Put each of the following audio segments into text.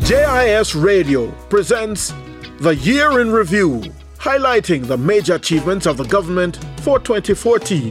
JIS Radio presents The Year in Review, highlighting the major achievements of the government for 2014.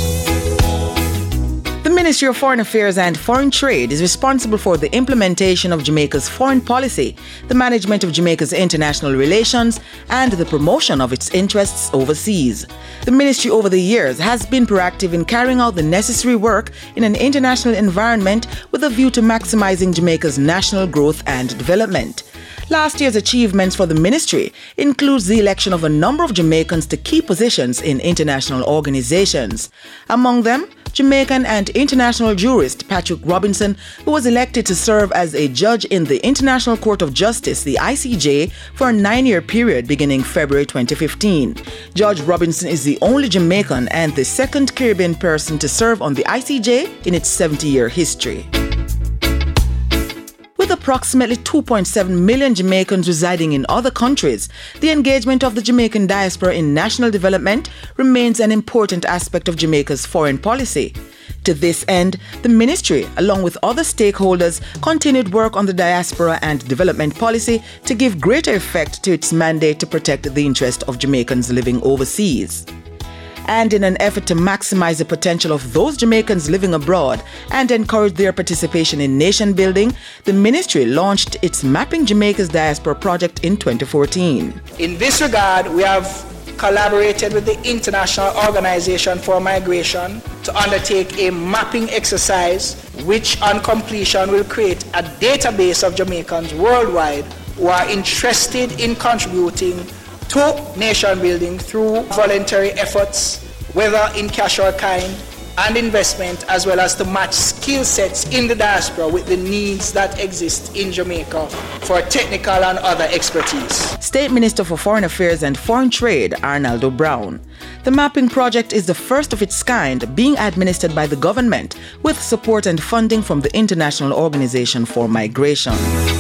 The Ministry of Foreign Affairs and Foreign Trade is responsible for the implementation of Jamaica's foreign policy, the management of Jamaica's international relations, and the promotion of its interests overseas. The ministry over the years has been proactive in carrying out the necessary work in an international environment with a view to maximizing Jamaica's national growth and development. Last year's achievements for the ministry includes the election of a number of Jamaicans to key positions in international organizations. Among them, Jamaican and international jurist Patrick Robinson, who was elected to serve as a judge in the International Court of Justice, the ICJ, for a 9-year period beginning February 2015. Judge Robinson is the only Jamaican and the second Caribbean person to serve on the ICJ in its 70-year history. With approximately 2.7 million Jamaicans residing in other countries, the engagement of the Jamaican diaspora in national development remains an important aspect of Jamaica's foreign policy. To this end, the ministry, along with other stakeholders, continued work on the diaspora and development policy to give greater effect to its mandate to protect the interest of Jamaicans living overseas. And in an effort to maximize the potential of those Jamaicans living abroad and encourage their participation in nation building, the ministry launched its Mapping Jamaica's Diaspora project in 2014. In this regard, we have collaborated with the International Organization for Migration to undertake a mapping exercise, which on completion will create a database of Jamaicans worldwide who are interested in contributing to nation building through voluntary efforts, whether in cash or kind, and investment, as well as to match skill sets in the diaspora with the needs that exist in Jamaica for technical and other expertise. State Minister for Foreign Affairs and Foreign Trade, Arnaldo Brown. The mapping project is the first of its kind being administered by the government with support and funding from the International Organization for Migration.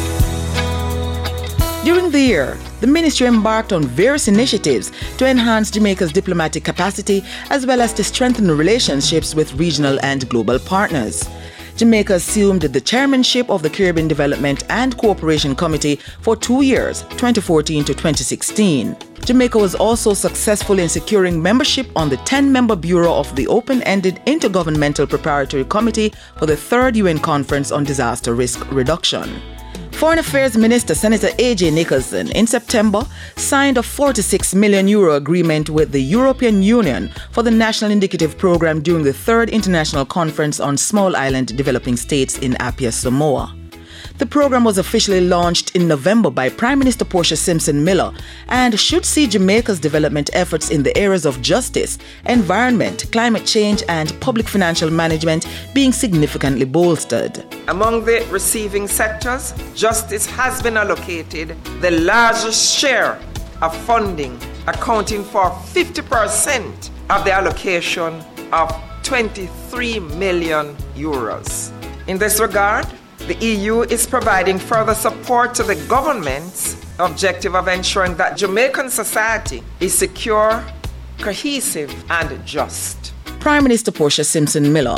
During the year, the ministry embarked on various initiatives to enhance Jamaica's diplomatic capacity as well as to strengthen relationships with regional and global partners. Jamaica assumed the chairmanship of the Caribbean Development and Cooperation Committee for 2 years, 2014 to 2016. Jamaica was also successful in securing membership on the 10-member bureau of the Open-Ended Intergovernmental Preparatory Committee for the 3rd UN Conference on Disaster Risk Reduction. Foreign Affairs Minister Senator A.J. Nicholson in September signed a €46 million agreement with the European Union for the National Indicative Programme during the 3rd International Conference on Small Island Developing States in Apia, Samoa. The program was officially launched in November by Prime Minister Portia Simpson Miller and should see Jamaica's development efforts in the areas of justice, environment, climate change, and public financial management being significantly bolstered. Among the receiving sectors, justice has been allocated the largest share of funding, accounting for 50% of the allocation of €23 million. In this regard, the EU is providing further support to the government's objective of ensuring that Jamaican society is secure, cohesive, and just. Prime Minister Portia Simpson Miller.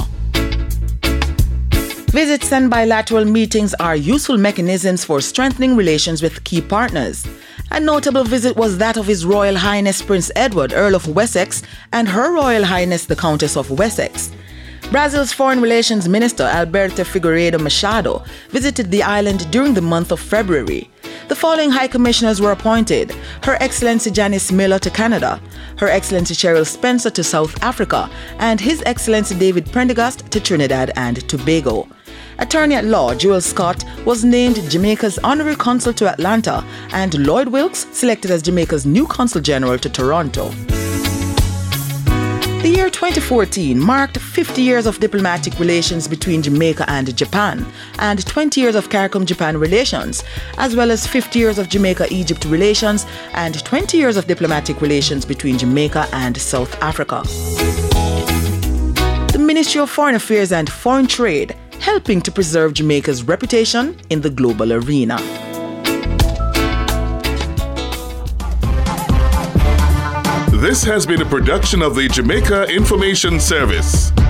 Visits and bilateral meetings are useful mechanisms for strengthening relations with key partners. A notable visit was that of His Royal Highness Prince Edward, Earl of Wessex, and Her Royal Highness the Countess of Wessex. Brazil's Foreign Relations Minister Alberto Figueiredo Machado visited the island during the month of February. The following High Commissioners were appointed: Her Excellency Janice Miller to Canada, Her Excellency Cheryl Spencer to South Africa, and His Excellency David Prendergast to Trinidad and Tobago. Attorney-at-Law Joel Scott was named Jamaica's Honorary Consul to Atlanta, and Lloyd Wilkes selected as Jamaica's new Consul General to Toronto. The year 2014 marked 50 years of diplomatic relations between Jamaica and Japan, and 20 years of CARICOM-Japan relations, as well as 50 years of Jamaica-Egypt relations and 20 years of diplomatic relations between Jamaica and South Africa. The Ministry of Foreign Affairs and Foreign Trade helping to preserve Jamaica's reputation in the global arena. This has been a production of the Jamaica Information Service.